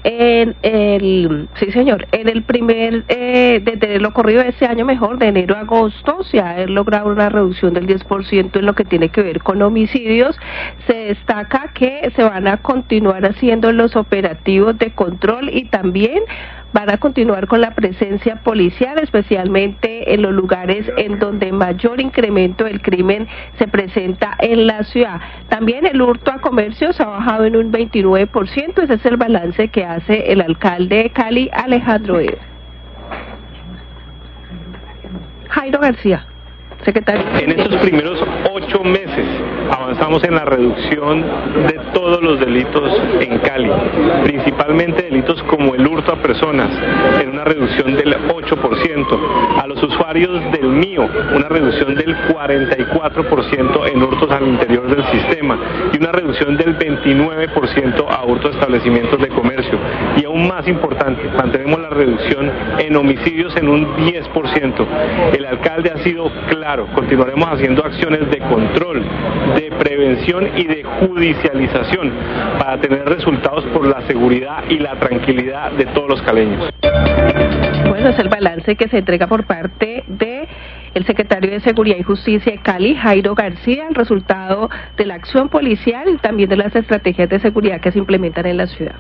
Sí señor, en el primer, desde lo corrido de este año mejor, de enero a agosto, se ha logrado una reducción del 10% en lo que tiene que ver con homicidios. Se destaca que se van a continuar haciendo los operativos de control y también van a continuar con la presencia policial, especialmente en los lugares en donde mayor incremento del crimen se presenta en la ciudad. También el hurto a comercios ha bajado en un 29%, ese es el balance que hace el alcalde de Cali, Alejandro Eder. Jairo García, secretario. En estos primeros 8 meses avanzamos en la reducción de todos los delitos en Cali, principalmente delitos como el hurto a personas, en una reducción del 8%, a los usuarios del MIO, una reducción del 44% en hurtos al interior del sistema y una reducción del 29% a hurtos a establecimientos de comercio. Y aún más importante, mantenemos la reducción en homicidios en un 10%. El alcalde ha sido claro, continuaremos haciendo acciones de control, de prevención y de judicialización para tener resultados por la seguridad y la tranquilidad de todos los caleños. Bueno, es el balance que se entrega por parte de el secretario de Seguridad y Justicia de Cali, Jairo García, el resultado de la acción policial y también de las estrategias de seguridad que se implementan en la ciudad.